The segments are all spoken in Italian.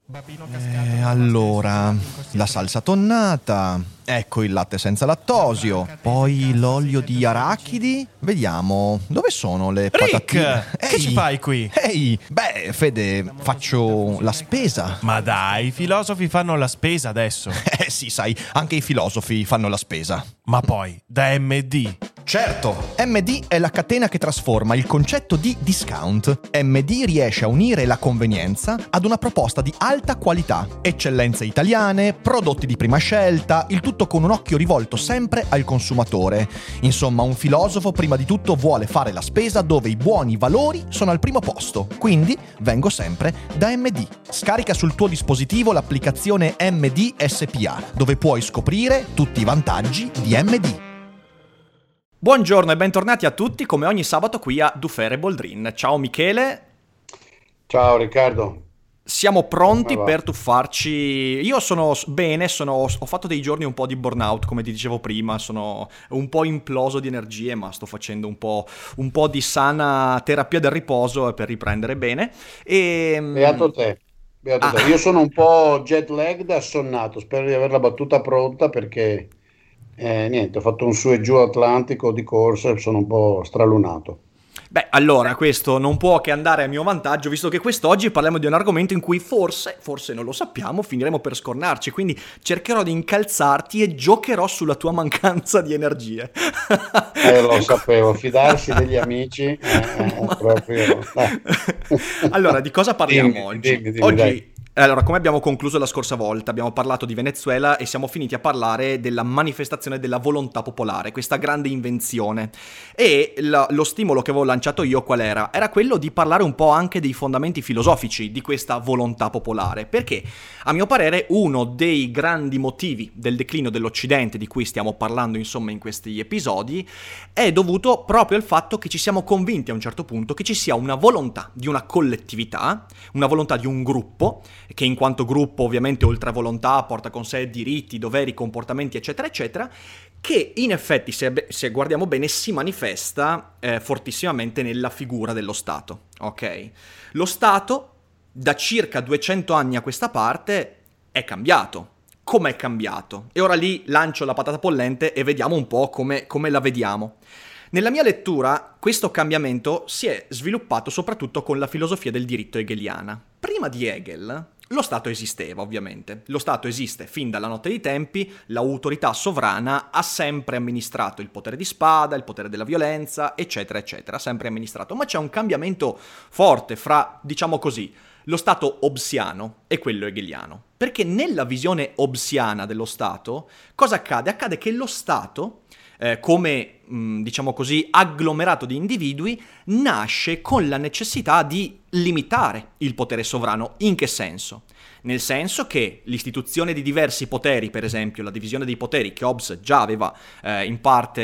Allora, la salsa tonnata, ecco il latte senza lattosio, poi l'olio di arachidi. Vediamo, dove sono le patatine? Rick, che ci fai qui? Ehi, beh, Fede, faccio la spesa. Ma dai, i filosofi fanno la spesa adesso. Sì, sai, anche i filosofi fanno la spesa. Ma poi, da MD. Certo, MD è la catena che trasforma il concetto di discount. MD riesce a unire la convenienza ad una proposta di alta qualità, eccellenze italiane, prodotti di prima scelta, il tutto con un occhio rivolto sempre al consumatore. Insomma, un filosofo prima di tutto vuole fare la spesa dove i buoni valori sono al primo posto. Quindi vengo sempre da MD. Scarica sul tuo dispositivo l'applicazione MD SPA, dove puoi scoprire tutti i vantaggi di MD. Buongiorno e bentornati a tutti, come ogni sabato qui a Dufere Boldrin. Ciao Michele. Ciao Riccardo. Siamo pronti Come va? per tuffarci. Io sono bene, ho fatto dei giorni un po' di burnout, come ti dicevo prima, sono un po' imploso di energie, ma sto facendo un po' di sana terapia del riposo per riprendere bene. Beato te. Beato te. Io sono un po' jet lagged, assonnato. Spero di aver la battuta pronta perché niente, ho fatto un su e giù Atlantico di corsa e sono un po' stralunato. Beh, allora, questo non può che andare a mio vantaggio, visto che quest'oggi parliamo di un argomento in cui forse non lo sappiamo, finiremo per scornarci, quindi cercherò di incalzarti e giocherò sulla tua mancanza di energie. Lo sapevo, fidarsi degli amici proprio. Allora, di cosa parliamo oggi? Dimmi, dai. Allora, come abbiamo concluso la scorsa volta, abbiamo parlato di Venezuela e siamo finiti a parlare della manifestazione della volontà popolare, questa grande invenzione. E lo stimolo che avevo lanciato io qual era? Era quello di parlare un po' anche dei fondamenti filosofici di questa volontà popolare, perché a mio parere uno dei grandi motivi del declino dell'Occidente, di cui stiamo parlando insomma in questi episodi, è dovuto proprio al fatto che ci siamo convinti a un certo punto che ci sia una volontà di una collettività, una volontà di un gruppo, che in quanto gruppo ovviamente oltre a volontà porta con sé diritti, doveri, comportamenti eccetera eccetera, che in effetti se guardiamo bene si manifesta fortissimamente nella figura dello Stato, ok? Lo Stato da circa 200 anni a questa parte è cambiato. Com'è cambiato? E ora lì lancio la patata pollente e vediamo un po' come la vediamo. Nella mia lettura, questo cambiamento si è sviluppato soprattutto con la filosofia del diritto hegeliana. Prima di Hegel, lo Stato esisteva, ovviamente. Lo Stato esiste fin dalla notte dei tempi, l'autorità sovrana ha sempre amministrato il potere di spada, il potere della violenza, eccetera, eccetera, ha sempre amministrato. Ma c'è un cambiamento forte fra, diciamo così, lo Stato hobbesiano e quello hegeliano. Perché nella visione hobbesiana dello Stato, cosa accade? Accade che lo Stato, come diciamo così agglomerato di individui, nasce con la necessità di limitare il potere sovrano. In che senso? Nel senso che l'istituzione di diversi poteri, per esempio la divisione dei poteri che Hobbes già aveva in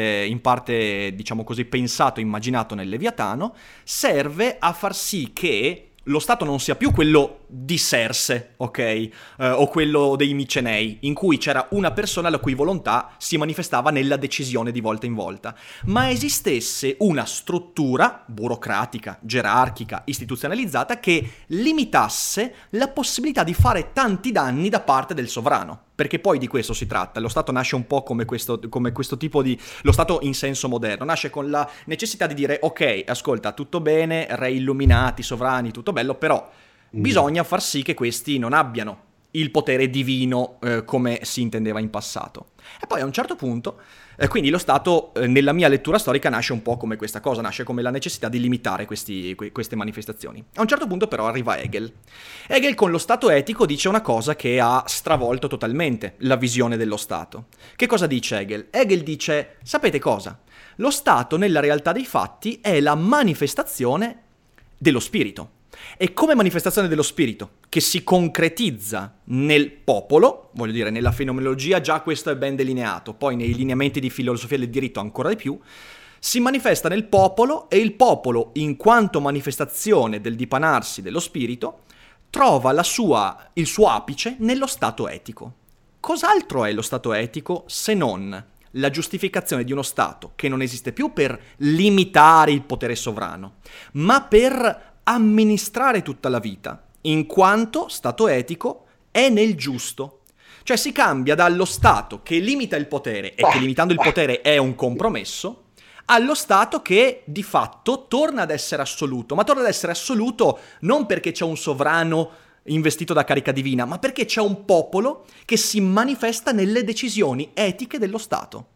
parte diciamo così pensato e immaginato nel Leviatano, serve a far sì che lo Stato non sia più quello di Serse, ok? O quello dei Micenei, in cui c'era una persona la cui volontà si manifestava nella decisione di volta in volta, ma esistesse una struttura burocratica, gerarchica, istituzionalizzata che limitasse la possibilità di fare tanti danni da parte del sovrano. Perché poi di questo si tratta. Lo Stato nasce un po' come questo tipo di... Lo Stato in senso moderno nasce con la necessità di dire ok, ascolta, tutto bene, re illuminati, sovrani, tutto bello, però bisogna far sì che questi non abbiano il potere divino come si intendeva in passato. E poi a un certo punto, quindi lo Stato nella mia lettura storica nasce un po' come questa cosa, nasce come la necessità di limitare queste manifestazioni. A un certo punto però arriva Hegel. Hegel con lo Stato etico dice una cosa che ha stravolto totalmente la visione dello Stato. Che cosa dice Hegel? Hegel dice, sapete cosa? Lo Stato nella realtà dei fatti è la manifestazione dello spirito. E come manifestazione dello spirito che si concretizza nel popolo, voglio dire nella fenomenologia già questo è ben delineato, poi nei lineamenti di filosofia del diritto ancora di più, si manifesta nel popolo e il popolo in quanto manifestazione del dipanarsi dello spirito trova il suo apice nello stato etico. Cos'altro è lo stato etico se non la giustificazione di uno Stato che non esiste più per limitare il potere sovrano, ma per amministrare tutta la vita in quanto Stato etico è nel giusto. Cioè si cambia dallo Stato che limita il potere e che limitando il potere è un compromesso, allo Stato che di fatto torna ad essere assoluto, ma torna ad essere assoluto non perché c'è un sovrano investito da carica divina, ma perché c'è un popolo che si manifesta nelle decisioni etiche dello Stato.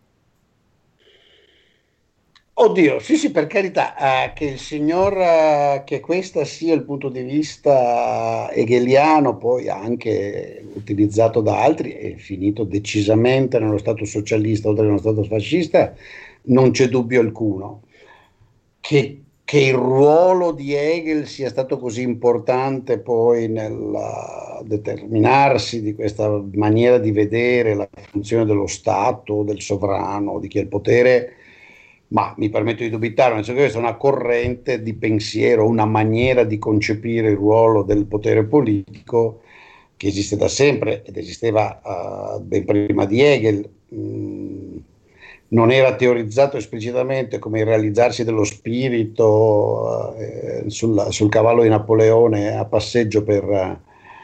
Oddio, sì, sì, per carità, che il signor, che questo sia il punto di vista hegeliano, poi anche utilizzato da altri, è finito decisamente nello Stato socialista oltre che nello Stato fascista, non c'è dubbio alcuno. Che il ruolo di Hegel sia stato così importante poi nel determinarsi di questa maniera di vedere la funzione dello Stato, del sovrano, di chi ha il potere, ma mi permetto di dubitare, nel senso che questa è una corrente di pensiero, una maniera di concepire il ruolo del potere politico che esiste da sempre ed esisteva ben prima di Hegel. Non era teorizzato esplicitamente come il realizzarsi dello spirito sul cavallo di Napoleone a passeggio per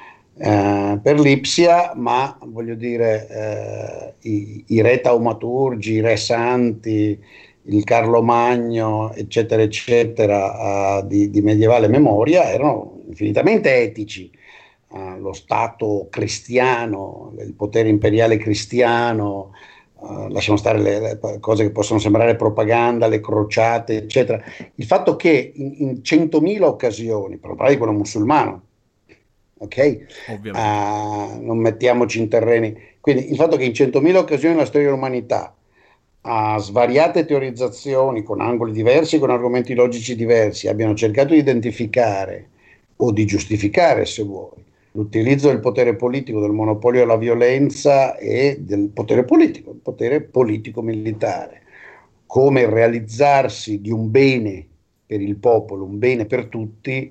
Lipsia, ma voglio dire i re taumaturgi, i re santi, il Carlo Magno, eccetera, eccetera, di medievale memoria erano infinitamente etici. Lo Stato cristiano, il potere imperiale cristiano, lasciamo stare le cose che possono sembrare propaganda, le crociate, eccetera. Il fatto che in 100.000 occasioni, per parlare di quello musulmano, ok? Non mettiamoci in terreni. Quindi il fatto che in 100.000 occasioni nella storia dell'umanità, a svariate teorizzazioni con angoli diversi, con argomenti logici diversi, abbiano cercato di identificare o di giustificare, se vuoi, l'utilizzo del potere politico, del monopolio della violenza e del potere politico, il potere politico-militare, come il realizzarsi di un bene per il popolo, un bene per tutti,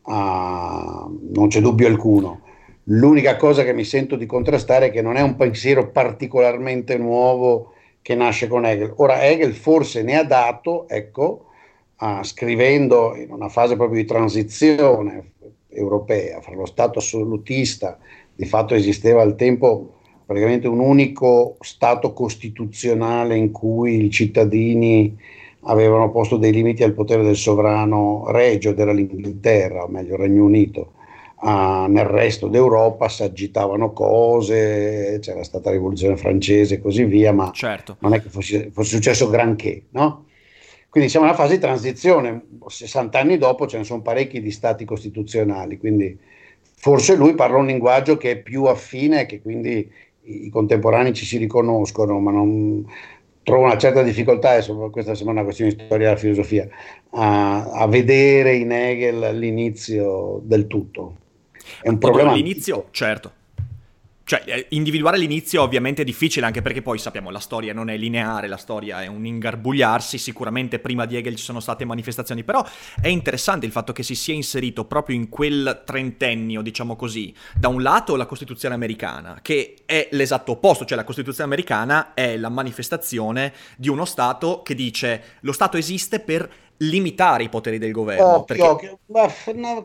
non c'è dubbio alcuno. L'unica cosa che mi sento di contrastare è che non è un pensiero particolarmente nuovo che nasce con Hegel. Ora Hegel forse ne ha dato, ecco, scrivendo in una fase proprio di transizione europea fra lo Stato assolutista, di fatto esisteva al tempo praticamente un unico Stato costituzionale in cui i cittadini avevano posto dei limiti al potere del sovrano regio, ed era l'Inghilterra, o meglio il Regno Unito. Nel resto d'Europa si agitavano cose, c'era stata la rivoluzione francese e così via, ma certo, non è che fosse successo granché, no? Quindi siamo in una fase di transizione, 60 anni dopo ce ne sono parecchi di stati costituzionali, quindi forse lui parla un linguaggio che è più affine, che quindi i contemporanei ci si riconoscono, ma non trovo una certa difficoltà, adesso questa sembra una questione di storia della filosofia, a vedere in Hegel l'inizio del tutto. È un problema. L'inizio, certo. Cioè, individuare l'inizio ovviamente è difficile, anche perché poi sappiamo la storia non è lineare, la storia è un ingarbugliarsi, sicuramente prima di Hegel ci sono state manifestazioni, però è interessante il fatto che si sia inserito proprio in quel trentennio, diciamo così, da un lato la Costituzione americana, che è l'esatto opposto, cioè la Costituzione americana è la manifestazione di uno Stato che dice lo Stato esiste per limitare i poteri del governo. Occhio. Ma, no,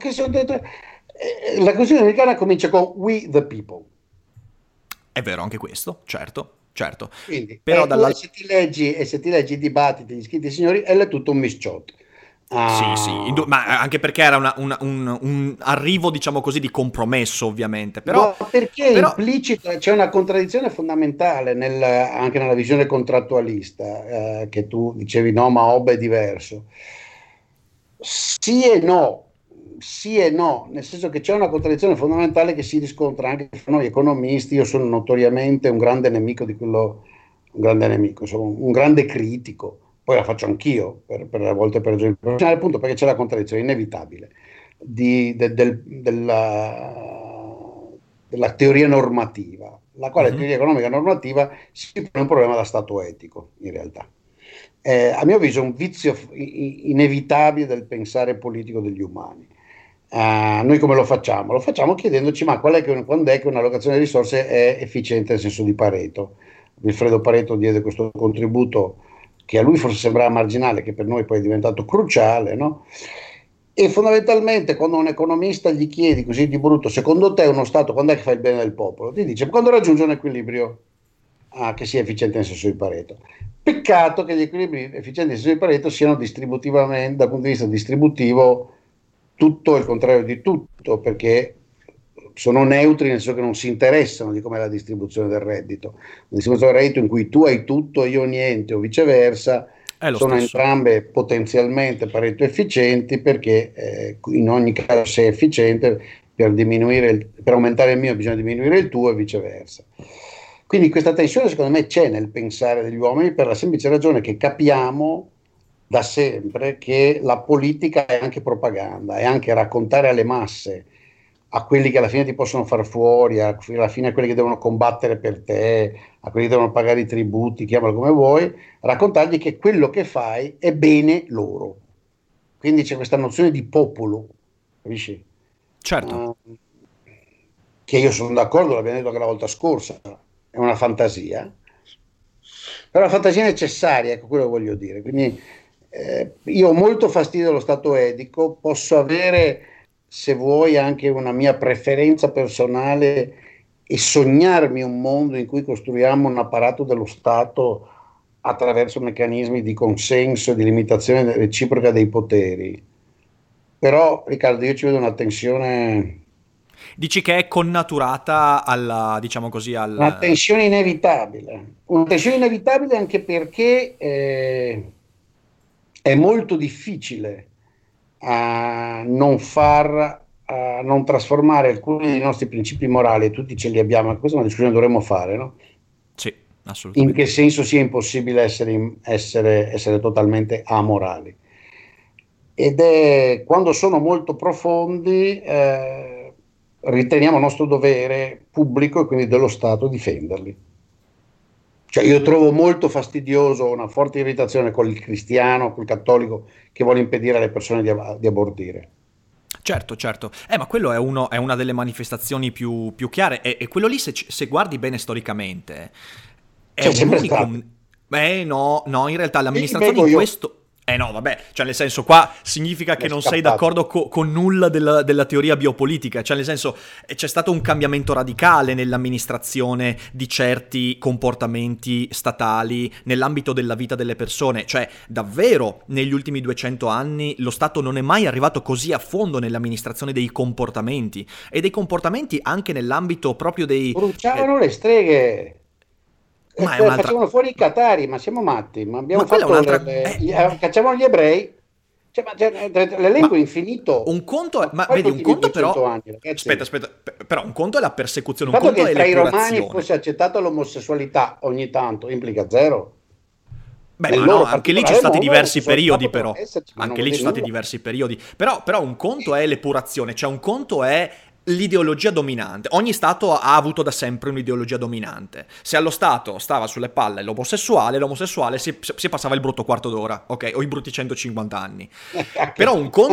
la Costituzione americana comincia con "We the people". È vero anche questo, certo. Quindi, però se ti leggi i dibattiti, gli scritti signori, è tutto un misciotto. Sì, ma anche perché era un arrivo, diciamo così, di compromesso, ovviamente. Però, perché implicita, c'è una contraddizione fondamentale anche nella visione contrattualista, che tu dicevi no, ma Hobbes è diverso. Sì e no, nel senso che c'è una contraddizione fondamentale che si riscontra anche fra noi economisti. Io sono notoriamente un grande nemico insomma, un grande critico, poi la faccio anch'io per a volte per ragioni professionali, appunto perché c'è la contraddizione inevitabile della teoria normativa, la quale teoria economica normativa si pone un problema da stato etico, in realtà. A mio avviso è un vizio inevitabile del pensare politico degli umani. Noi come lo facciamo? Lo facciamo chiedendoci quando è che un'allocazione di risorse è efficiente nel senso di Pareto. Wilfredo Pareto diede questo contributo che a lui forse sembrava marginale, che per noi poi è diventato cruciale, no? E fondamentalmente quando un economista gli chiedi così di brutto, secondo te uno Stato quando è che fa il bene del popolo? Ti dice quando raggiunge un equilibrio che sia efficiente nel senso di Pareto. Peccato che gli equilibri efficienti nel senso di Pareto siano distributivamente, dal punto di vista distributivo, tutto il contrario di tutto, perché sono neutri nel senso che non si interessano di com'è la distribuzione del reddito. La distribuzione del reddito in cui tu hai tutto e io niente o viceversa È lo sono stesso. entrambe potenzialmente parecchio efficienti perché in ogni caso sei efficiente per aumentare il mio bisogna diminuire il tuo e viceversa. Quindi questa tensione secondo me c'è nel pensare degli uomini per la semplice ragione che capiamo da sempre che la politica è anche propaganda, è anche raccontare alle masse, a quelli che alla fine ti possono far fuori, alla fine a quelli che devono combattere per te, a quelli che devono pagare i tributi, chiamalo come vuoi, raccontargli che quello che fai è bene loro. Quindi c'è questa nozione di popolo, capisci? Certo. Che io sono d'accordo, l'abbiamo detto anche la volta scorsa, è una fantasia, però la fantasia è necessaria, ecco quello che voglio dire. Quindi io ho molto fastidio dello Stato edico, posso avere, se vuoi, anche una mia preferenza personale e sognarmi un mondo in cui costruiamo un apparato dello Stato attraverso meccanismi di consenso e di limitazione reciproca dei poteri. Però, Riccardo, io ci vedo una tensione. Dici che è connaturata alla, diciamo così, Una tensione inevitabile anche perché è molto difficile a non trasformare alcuni dei nostri principi morali, e tutti ce li abbiamo, e questa è una discussione che dovremmo fare, no? Sì, In assolutamente. che senso sia impossibile essere totalmente amorali. Ed è quando sono molto profondi, riteniamo nostro dovere pubblico e quindi dello Stato difenderli. Cioè io trovo molto fastidioso una forte irritazione con il cristiano, col cattolico che vuole impedire alle persone di abortire. Certo, certo. Ma quello è una delle manifestazioni più chiare. E quello lì, se guardi bene storicamente, è C'è un sempre unico. stato. No, in realtà Mi l'amministrazione vengo in io. questo. No, vabbè, cioè nel senso qua significa Mi che è non sei scappato. d'accordo con nulla della teoria biopolitica, cioè nel senso c'è stato un cambiamento radicale nell'amministrazione di certi comportamenti statali nell'ambito della vita delle persone, cioè davvero negli ultimi 200 anni lo Stato non è mai arrivato così a fondo nell'amministrazione dei comportamenti e dei comportamenti anche nell'ambito proprio dei. Bruciavano le streghe. Ma è un'altra. Facevano fuori i catari, ma siamo matti, ma Ma abbiamo quella è fatto un'altra. cacciavamo gli ebrei, l'elenco è Ma infinito, un conto è, ma ma poi vedi, gli un ultimi conto 200 però. anni, ragazzi. Aspetta, però un conto è la persecuzione, Il un fatto conto che è tra i romani l'epurazione. fosse accettata l'omosessualità ogni tanto implica zero. Beh, Nel ma no, loro anche lì c'è particolare stati mondo diversi l'omosessualità periodi, poteva però. esserci, ma non Anche vuol lì ci dire sono stati nulla. diversi periodi. Però un conto è l'epurazione, cioè un conto è l'ideologia dominante. Ogni Stato ha avuto da sempre un'ideologia dominante. Se allo Stato stava sulle palle l'omosessuale si passava il brutto quarto d'ora, ok? O i brutti 150 anni. Però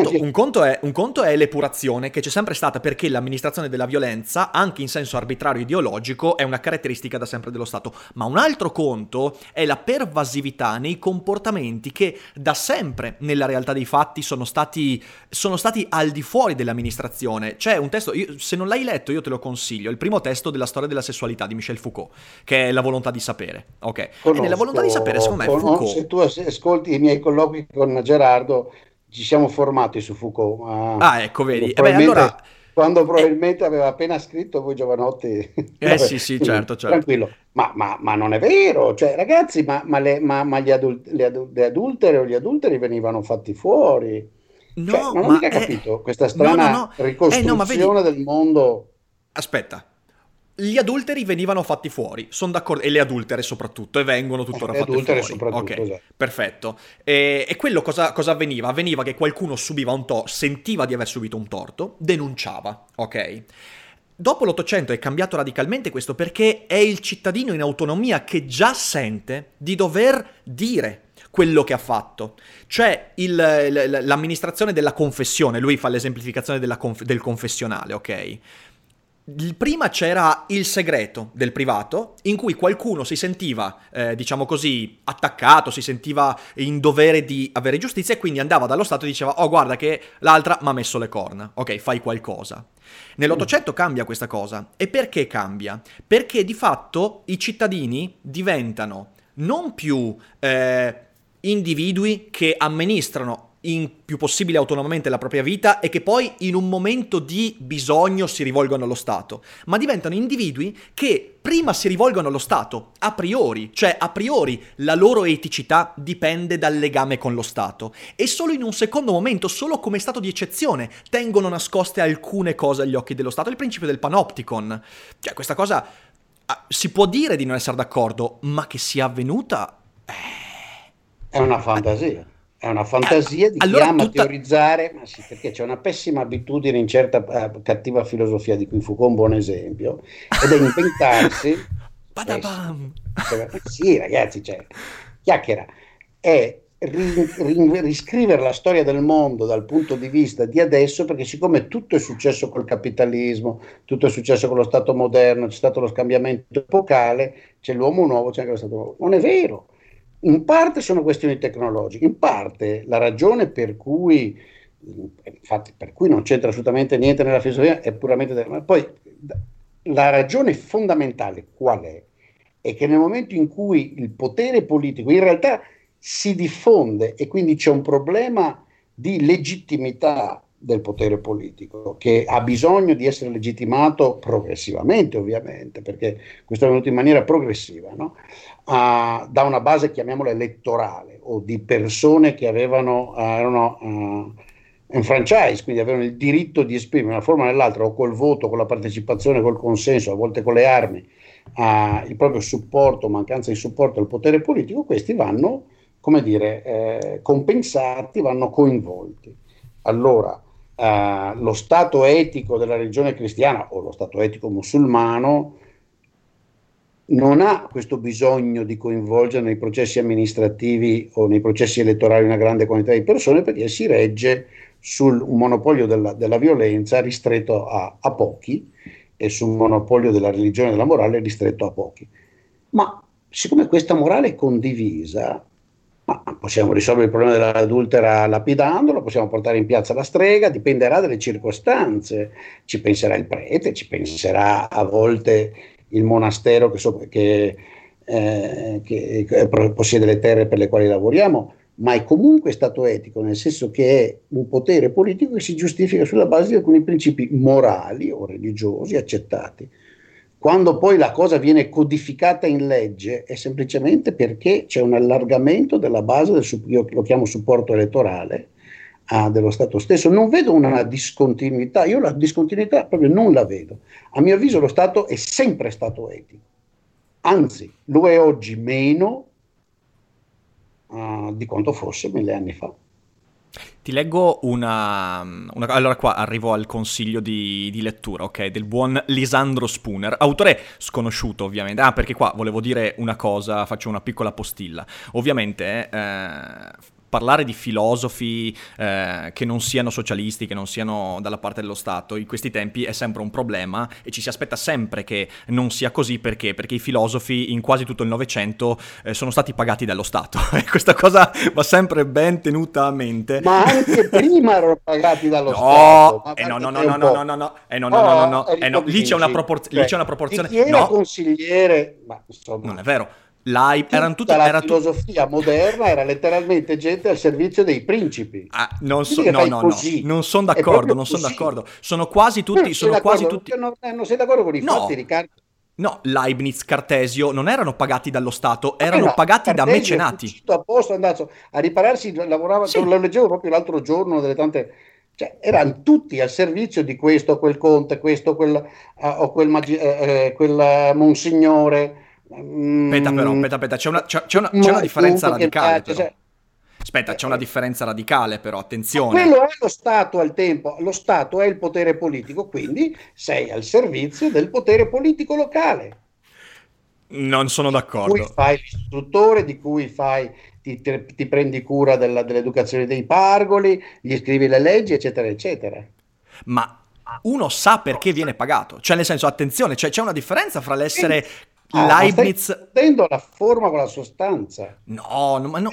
un conto è l'epurazione che c'è sempre stata perché l'amministrazione della violenza, anche in senso arbitrario ideologico, è una caratteristica da sempre dello Stato. Ma un altro conto è la pervasività nei comportamenti che da sempre nella realtà dei fatti sono stati al di fuori dell'amministrazione. C'è un testo, se non l'hai letto io te lo consiglio, il primo testo della storia della sessualità di Michel Foucault, che è La volontà di sapere, ok? E nella volontà di sapere, secondo me, Se Foucault. tu ascolti i miei colloqui con Gerardo, ci siamo formati su Foucault, Ecco, vedi. quando E beh, allora. probabilmente aveva appena scritto voi giovanotti. Vabbè, Sì, quindi, certo, certo. tranquillo. Ma non è vero, cioè, ragazzi, ma le adultere o gli adulteri venivano fatti fuori. Cioè, No, non ho ma mica capito questa no, no, strana no. No, ma vedi. ricostruzione del mondo. Aspetta. Gli adulteri venivano fatti fuori, sono d'accordo, e le adultere soprattutto, e vengono tuttora Le fatte adultere fuori. soprattutto, Ok, esatto. perfetto. E quello cosa avveniva? Avveniva che qualcuno subiva sentiva di aver subito un torto, denunciava, ok? Dopo l'Ottocento è cambiato radicalmente questo perché è il cittadino in autonomia che già sente di dover dire quello che ha fatto. Cioè l'amministrazione della confessione, lui fa l'esemplificazione del confessionale, ok? Prima c'era il segreto del privato, in cui qualcuno si sentiva, diciamo così, attaccato, si sentiva in dovere di avere giustizia e quindi andava dallo Stato e diceva: oh, guarda che l'altra mi ha messo le corna, ok, fai qualcosa. Nell'Ottocento cambia questa cosa. E perché cambia? Perché di fatto i cittadini diventano non più individui che amministrano in più possibile autonomamente la propria vita e che poi in un momento di bisogno si rivolgono allo Stato, ma diventano individui che prima si rivolgono allo Stato a priori, cioè a priori la loro eticità dipende dal legame con lo Stato e solo in un secondo momento, solo come stato di eccezione, tengono nascoste alcune cose agli occhi dello Stato. Il principio del panopticon, cioè questa cosa si può dire di non essere d'accordo, ma che sia avvenuta è una fantasia. È una fantasia di allora chi ama teorizzare, ma sì, perché c'è una pessima abitudine in certa cattiva filosofia di cui Foucault è un buon esempio, ed è inventarsi. Sì, ragazzi, cioè, chiacchiera, è riscrivere la storia del mondo dal punto di vista di adesso, perché siccome tutto è successo col capitalismo, tutto è successo con lo Stato moderno, c'è stato lo scambiamento epocale, c'è l'uomo nuovo, c'è anche lo Stato nuovo. Non è vero. In parte sono questioni tecnologiche, in parte la ragione per cui, infatti, per cui non c'entra assolutamente niente nella filosofia è puramente ma poi la ragione fondamentale qual è? È che nel momento in cui il potere politico in realtà si diffonde e quindi c'è un problema di legittimità del potere politico che ha bisogno di essere legittimato progressivamente, ovviamente, perché questo è venuto in maniera progressiva, no? Da una base, chiamiamola elettorale, o di persone che erano in franchise, quindi avevano il diritto di esprimere in una forma o nell'altra, o col voto, con la partecipazione, col consenso, a volte con le armi, il proprio supporto, mancanza di supporto al potere politico. Questi vanno, come dire, compensati, vanno coinvolti. Allora, lo stato etico della religione cristiana o lo stato etico musulmano non ha questo bisogno di coinvolgere nei processi amministrativi o nei processi elettorali una grande quantità di persone, perché si regge sul monopolio della violenza ristretto a pochi e sul monopolio della religione e della morale ristretto a pochi. Ma siccome questa morale è condivisa, possiamo risolvere il problema dell'adultera lapidandolo, possiamo portare in piazza la strega, dipenderà dalle circostanze, ci penserà il prete, ci penserà a volte il monastero che possiede le terre per le quali lavoriamo, ma è comunque stato etico, nel senso che è un potere politico che si giustifica sulla base di alcuni principi morali o religiosi accettati. Quando poi la cosa viene codificata in legge è semplicemente perché c'è un allargamento della base io lo chiamo supporto elettorale dello Stato stesso. Non vedo una discontinuità, io la discontinuità proprio non la vedo. A mio avviso lo Stato è sempre stato etico, anzi lo è oggi meno di quanto fosse 1000 anni fa. Ti leggo allora qua arrivo al consiglio di lettura, ok, del buon Lisandro Spooner, autore sconosciuto ovviamente, perché qua volevo dire una cosa, faccio una piccola postilla, ovviamente parlare di filosofi che non siano socialisti, che non siano dalla parte dello Stato, in questi tempi è sempre un problema e ci si aspetta sempre che non sia così, perché i filosofi in quasi tutto il Novecento sono stati pagati dallo Stato e questa cosa va sempre ben tenuta a mente. Ma anche prima erano pagati dallo Stato. No, lì c'è una proporzione. Chi era consigliere, ma insomma, non è vero. Erano tutti, la filosofia moderna era letteralmente gente al servizio dei principi. Non sono d'accordo. Sono quasi tutti. Non sei d'accordo con i fatti, Riccardo? No, Leibniz, Cartesio non erano pagati dallo Stato, erano pagati da mecenati. Apposta, andato a ripararsi, lavorava, sì. Lo leggevo proprio l'altro giorno, delle tante. Cioè, erano tutti al servizio di questo, quel conte, quel monsignore. Aspetta, c'è una differenza radicale però. Aspetta, c'è una differenza radicale però, attenzione. Quello è lo Stato al tempo, lo Stato è il potere politico, quindi sei al servizio del potere politico locale. Non sono d'accordo. Di cui fai l'istruttore, di cui ti prendi cura dell'educazione dei pargoli, gli scrivi le leggi, eccetera, eccetera. Ma uno sa perché viene pagato. Cioè, nel senso, attenzione, c'è una differenza fra l'essere Ma Leibniz... stai prendendo la forma con la sostanza. No, ma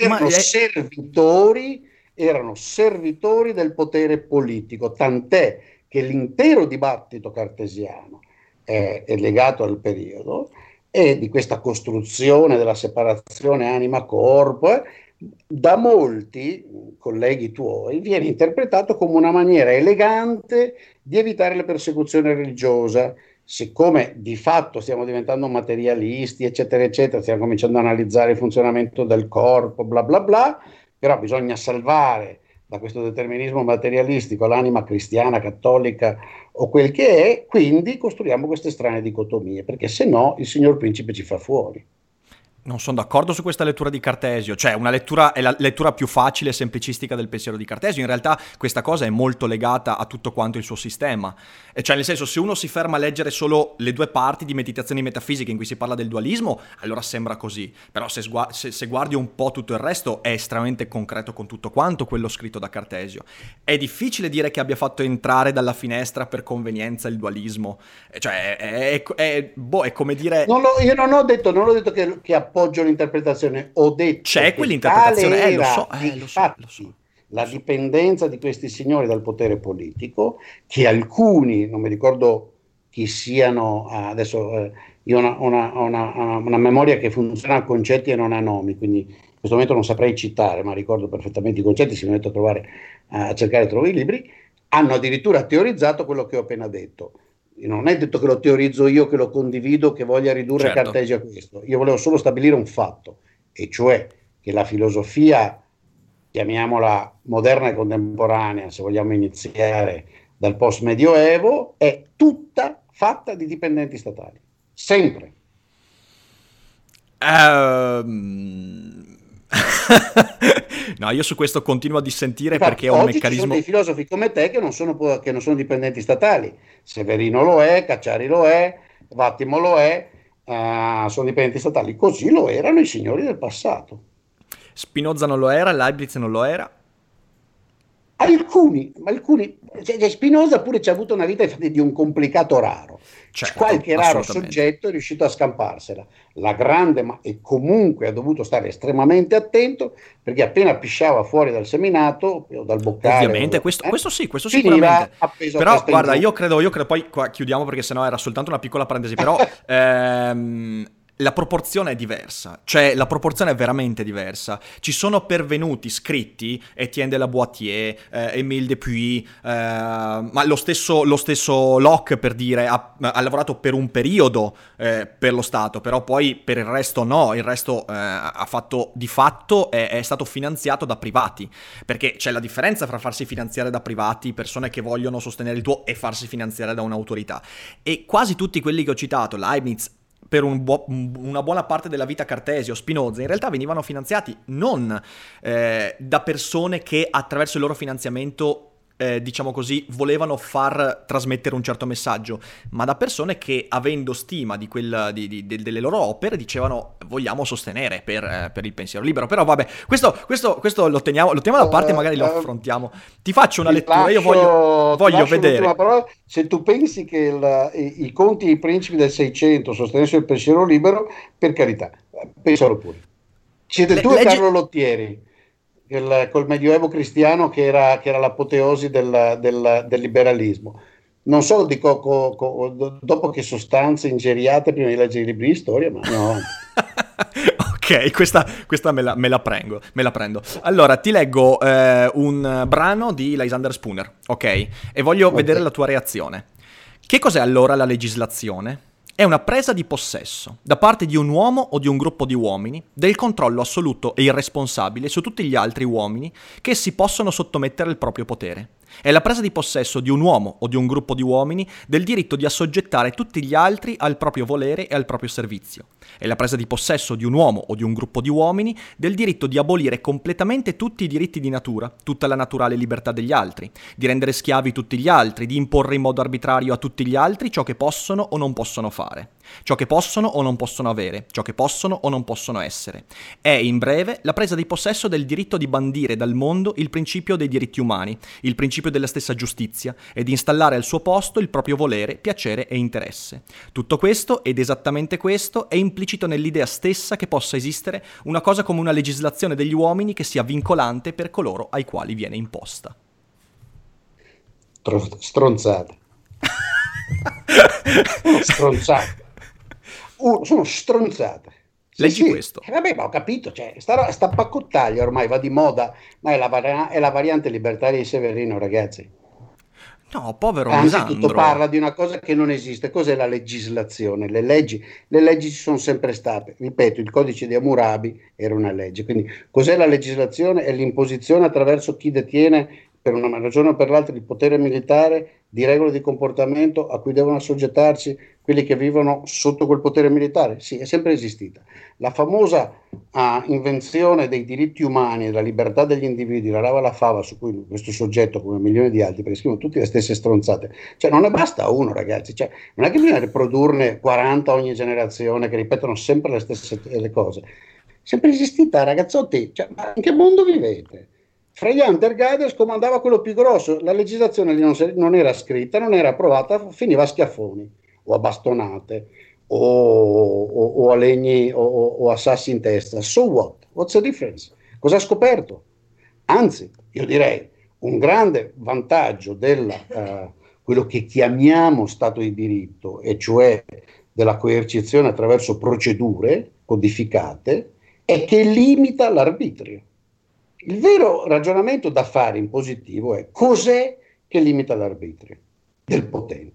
Erano servitori del potere politico, tant'è che l'intero dibattito cartesiano è legato al periodo e di questa costruzione della separazione anima-corpo, da molti colleghi tuoi viene interpretato come una maniera elegante di evitare la persecuzione religiosa. Siccome di fatto stiamo diventando materialisti, eccetera, eccetera, stiamo cominciando ad analizzare il funzionamento del corpo, bla bla bla, però bisogna salvare da questo determinismo materialistico l'anima cristiana, cattolica o quel che è, quindi costruiamo queste strane dicotomie, perché se no il signor principe ci fa fuori. Non sono d'accordo su questa lettura di Cartesio, cioè una lettura è la lettura più facile e semplicistica del pensiero di Cartesio. In realtà questa cosa è molto legata a tutto quanto il suo sistema, e cioè nel senso, se uno si ferma a leggere solo le due parti di Meditazioni metafisiche in cui si parla del dualismo, allora sembra così, però se guardi un po' tutto il resto è estremamente concreto con tutto quanto quello scritto da Cartesio. È difficile dire che abbia fatto entrare dalla finestra per convenienza il dualismo, cioè è come dire... Io non ho detto che appoggio l'interpretazione, ho detto c'è che quell'interpretazione, lo so. La dipendenza di questi signori dal potere politico, che alcuni, non mi ricordo chi siano, adesso io ho una memoria che funziona a concetti e non a nomi, quindi in questo momento non saprei citare, ma ricordo perfettamente i concetti, se mi metto a cercare trovo i libri, hanno addirittura teorizzato quello che ho appena detto. Non è detto che lo teorizzo io, che lo condivido, che voglia ridurre Cartesio a questo. Io volevo solo stabilire un fatto, e cioè che la filosofia, chiamiamola moderna e contemporanea, se vogliamo iniziare dal post-medioevo, è tutta fatta di dipendenti statali. Sempre. No, io su questo continuo a dissentire. Infatti, perché è un meccanismo... Ci sono dei filosofi come te che non sono dipendenti statali. Severino lo è, Cacciari lo è, Vattimo lo è, sono dipendenti statali. Così lo erano i signori del passato. Spinoza non lo era, Leibniz non lo era. Alcuni, cioè Spinoza pure ci ha avuto una vita di un complicato raro. Qualche raro soggetto è riuscito a scamparsela. La grande, e comunque ha dovuto stare estremamente attento, perché appena pisciava fuori dal seminato o dal boccale, ovviamente questo sicuramente. Però guarda, io credo poi qua chiudiamo, perché sennò era soltanto una piccola parentesi, però la proporzione è diversa, cioè la proporzione è veramente diversa. Ci sono pervenuti scritti, Etienne de la Boissier, Émile Depuis, ma lo stesso Locke, per dire, ha lavorato per un periodo per lo Stato, però poi per il resto no, il resto ha fatto, di fatto è stato finanziato da privati, perché c'è la differenza fra farsi finanziare da privati, persone che vogliono sostenere il tuo, e farsi finanziare da un'autorità. E quasi tutti quelli che ho citato, Leibniz, per una buona parte della vita, Cartesio, Spinoza, in realtà venivano finanziati non da persone che attraverso il loro finanziamento, diciamo così, volevano far trasmettere un certo messaggio, ma da persone che, avendo stima delle loro opere, dicevano vogliamo sostenere per il pensiero libero. Però vabbè, questo lo teniamo da parte, magari lo affrontiamo. Ti faccio una lettura, io voglio vedere. Parola. Se tu pensi che i conti e i principi del 600 sostenessero il pensiero libero, per carità, pensalo pure. Siete tu e Carlo Lottieri, col medioevo cristiano, che era l'apoteosi del liberalismo. Non so dopo che sostanze ingeriate prima di leggere i libri di storia, ma no. Ok, questa me la prendo. Allora, ti leggo un brano di Lysander Spooner, ok? E voglio vedere la tua reazione. Che cos'è allora la legislazione? È una presa di possesso, da parte di un uomo o di un gruppo di uomini, del controllo assoluto e irresponsabile su tutti gli altri uomini che si possono sottomettere al proprio potere. È la presa di possesso di un uomo o di un gruppo di uomini del diritto di assoggettare tutti gli altri al proprio volere e al proprio servizio. È la presa di possesso di un uomo o di un gruppo di uomini del diritto di abolire completamente tutti i diritti di natura, tutta la naturale libertà degli altri, di rendere schiavi tutti gli altri, di imporre in modo arbitrario a tutti gli altri ciò che possono o non possono fare, ciò che possono o non possono avere, ciò che possono o non possono essere. È, in breve, la presa di possesso del diritto di bandire dal mondo il principio dei diritti umani, il principio principio della stessa giustizia e di installare al suo posto il proprio volere, piacere e interesse. Tutto questo, ed esattamente questo, è implicito nell'idea stessa che possa esistere una cosa come una legislazione degli uomini che sia vincolante per coloro ai quali viene imposta. Stronzate. Stronzate. Sono stronzate. Leggi questo. Vabbè, ma ho capito, cioè, sta paccottaglia ormai va di moda, ma è la variante libertaria di Severino, ragazzi. No, povero Anzitutto Lisandro. parla di una cosa che non esiste. Cos'è la legislazione? Le leggi ci sono sempre state. Ripeto, il codice di Hammurabi era una legge. Quindi cos'è la legislazione? È l'imposizione attraverso chi detiene per una ragione o per l'altra il potere militare di regole di comportamento a cui devono assoggettarsi quelli che vivono sotto quel potere militare. Sì, è sempre esistita. La famosa invenzione dei diritti umani, della libertà degli individui, la rava la fava su cui questo soggetto, come milioni di altri, perché scrivono tutte le stesse stronzate. Cioè non ne basta uno, ragazzi. Cioè, non è che bisogna riprodurne 40 ogni generazione che ripetono sempre le stesse le cose. Sempre esistita, ragazzotti. Cioè, ma in che mondo vivete? Fra gli Hunter-Gatherers comandava quello più grosso, la legislazione lì non era scritta, non era approvata, finiva a schiaffoni o a bastonate o a legni o a sassi in testa. So what? What's the difference? Cosa ha scoperto? Anzi, io direi un grande vantaggio della quello che chiamiamo Stato di diritto, e cioè della coercizione attraverso procedure codificate, è che limita l'arbitrio. Il vero ragionamento da fare in positivo è: cos'è che limita l'arbitrio? Del potente.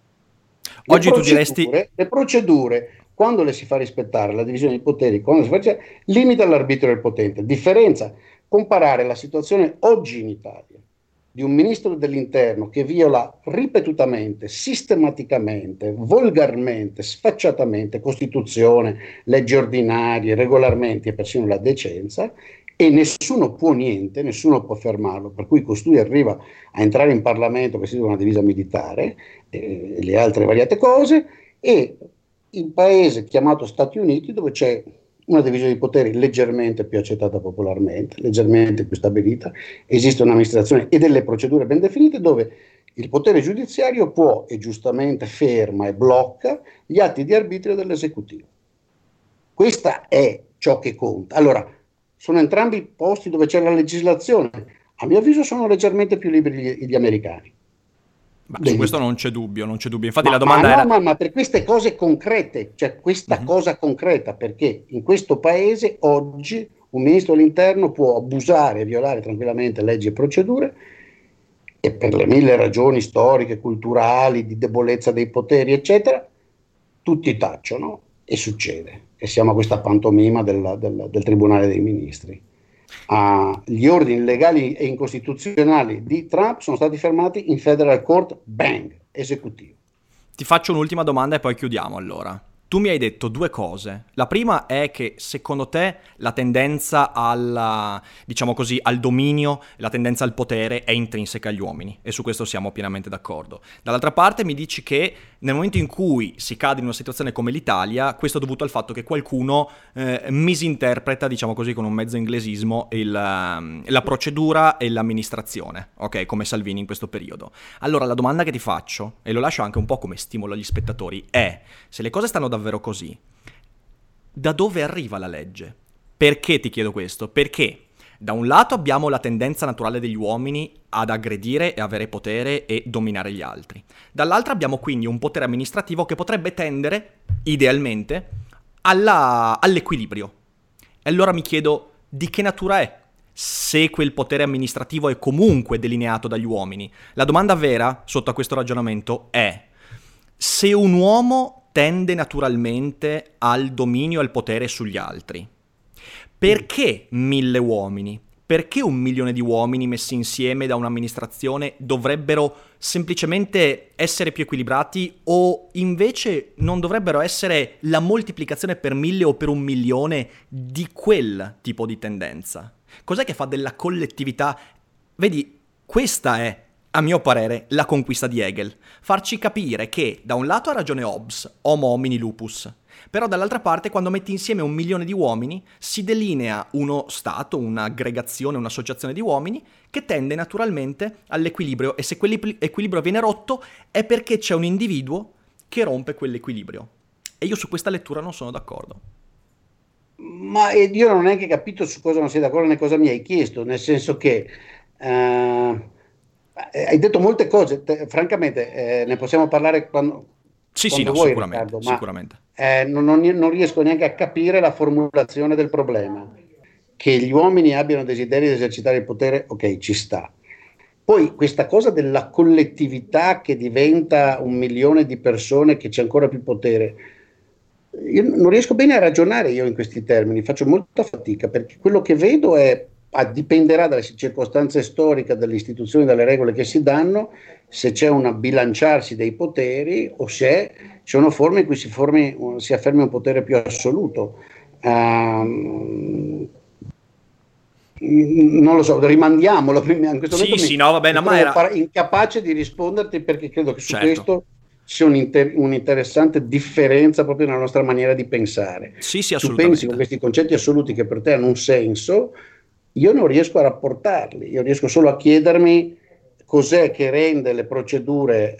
Oggi tu diresti... Le procedure, quando le si fa rispettare, la divisione dei poteri, quando si fa, limita l'arbitrio del potente. Differenza, comparare la situazione oggi in Italia di un ministro dell'interno che viola ripetutamente, sistematicamente, volgarmente, sfacciatamente Costituzione, leggi ordinarie, regolamenti e persino la decenza, e nessuno può niente, nessuno può fermarlo, per cui costui arriva a entrare in Parlamento vestito con una divisa militare e le altre variate cose, e il paese chiamato Stati Uniti, dove c'è una divisione di poteri leggermente più accettata popolarmente, leggermente più stabilita, esiste un'amministrazione e delle procedure ben definite, dove il potere giudiziario può, e giustamente ferma e blocca, gli atti di arbitrio dell'esecutivo. Questa è ciò che conta. Allora, sono entrambi posti dove c'è la legislazione. A mio avviso sono leggermente più liberi gli americani. Su questo non c'è dubbio, non c'è dubbio. Infatti la domanda era... Ma per queste cose concrete, cioè questa cosa concreta, perché in questo paese oggi un ministro dell'interno può abusare e violare tranquillamente leggi e procedure, e per le mille ragioni storiche, culturali, di debolezza dei poteri, eccetera, tutti tacciono e succede. E siamo a questa pantomima del Tribunale dei Ministri. Gli ordini legali e incostituzionali di Trump sono stati fermati in Federal Court, bang, esecutivo. Ti faccio un'ultima domanda e poi chiudiamo allora. Tu mi hai detto due cose. La prima è che secondo te la tendenza al, diciamo così, al dominio, la tendenza al potere è intrinseca agli uomini, e su questo siamo pienamente d'accordo. Dall'altra parte mi dici che nel momento in cui si cade in una situazione come l'Italia, questo è dovuto al fatto che qualcuno misinterpreta, diciamo così con un mezzo inglesismo, la procedura e l'amministrazione, ok? Come Salvini in questo periodo. Allora la domanda che ti faccio, e lo lascio anche un po' come stimolo agli spettatori, è: se le cose stanno davvero così, da dove arriva la legge? Perché ti chiedo questo? Perché da un lato abbiamo la tendenza naturale degli uomini ad aggredire e avere potere e dominare gli altri. Dall'altro abbiamo quindi un potere amministrativo che potrebbe tendere, idealmente, all'equilibrio. E allora mi chiedo, di che natura è? Se quel potere amministrativo è comunque delineato dagli uomini. La domanda vera, sotto a questo ragionamento, è: se un uomo tende naturalmente al dominio e al potere sugli altri, perché 1000 uomini? Perché 1 milione di uomini messi insieme da un'amministrazione dovrebbero semplicemente essere più equilibrati, o invece non dovrebbero essere la moltiplicazione per 1000 o per 1 milione di quel tipo di tendenza? Cos'è che fa della collettività? Vedi, questa è A mio parere, la conquista di Hegel. Farci capire che, da un lato ha ragione Hobbes, homo homini lupus, però dall'altra parte, quando metti insieme 1 milione di uomini, si delinea uno stato, un'aggregazione, un'associazione di uomini che tende naturalmente all'equilibrio, e se quell'equilibrio viene rotto è perché c'è un individuo che rompe quell'equilibrio. E io su questa lettura non sono d'accordo. Ma io non ho neanche capito su cosa non sei d'accordo né cosa mi hai chiesto, nel senso che hai detto molte cose, francamente ne possiamo parlare quando No, vuoi, sicuramente, Riccardo, sicuramente. ma non riesco neanche a capire la formulazione del problema. Che gli uomini abbiano desiderio di esercitare il potere, ok, ci sta. Poi questa cosa della collettività che diventa 1 milione di persone, che c'è ancora più potere, io non riesco bene a ragionare io in questi termini, faccio molta fatica, perché quello che vedo dipenderà dalle circostanze storiche, dalle istituzioni, dalle regole che si danno, se c'è un bilanciarsi dei poteri o se sono forme in cui si affermi un potere più assoluto. Non lo so, rimandiamolo in questo momento. No, va bene, ma era incapace di risponderti, perché credo che su certo. questo sia un'interessante differenza proprio nella nostra maniera di pensare. Sì, tu assolutamente. pensi con questi concetti assoluti che per te hanno un senso, io non riesco a rapportarli, io riesco solo a chiedermi cos'è che rende le procedure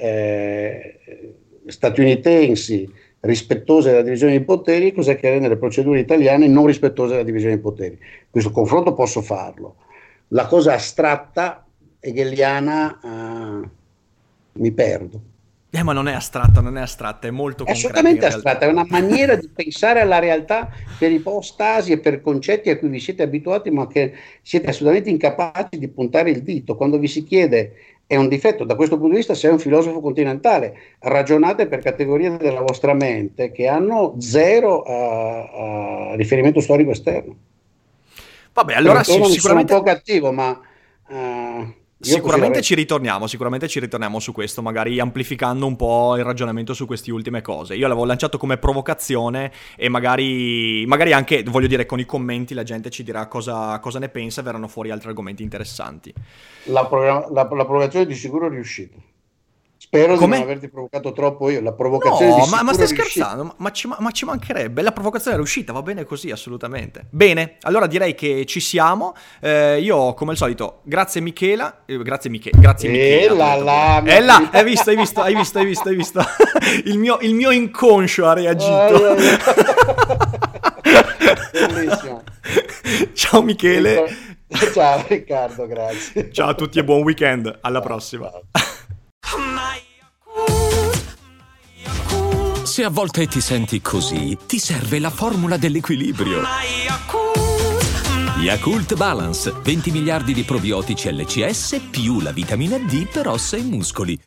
statunitensi rispettose della divisione dei poteri, cos'è che rende le procedure italiane non rispettose della divisione dei poteri. Questo confronto posso farlo. La cosa astratta, hegeliana, mi perdo. Ma non è astratta, è molto concreta. È assolutamente astratta, è una maniera di pensare alla realtà per ipostasi e per concetti a cui vi siete abituati, ma che siete assolutamente incapaci di puntare il dito. Quando vi si chiede, è un difetto da questo punto di vista, sei un filosofo continentale, ragionate per categorie della vostra mente che hanno zero riferimento storico esterno. Vabbè, allora sicuramente sono un po' cattivo, ma sicuramente ci ritorniamo su questo, magari amplificando un po' il ragionamento su queste ultime cose. Io l'avevo lanciato come provocazione e magari anche, voglio dire, con i commenti la gente ci dirà cosa ne pensa e verranno fuori altri argomenti interessanti. La provocazione di sicuro è riuscita. Spero di non averti provocato troppo io. La provocazione di sicuro ma stai riuscita. scherzando? Ma ci mancherebbe. La provocazione è riuscita, va bene così, assolutamente. Bene, allora direi che ci siamo. Io, come al solito, grazie Michela. Grazie Michela. Hai visto? il mio inconscio ha reagito. Bellissimo. Ciao Michele. Ciao Riccardo, grazie. Ciao a tutti e buon weekend. Alla prossima. Se a volte ti senti così, ti serve la formula dell'equilibrio. Yakult Balance, 20 miliardi di probiotici LCS più la vitamina D per ossa e muscoli.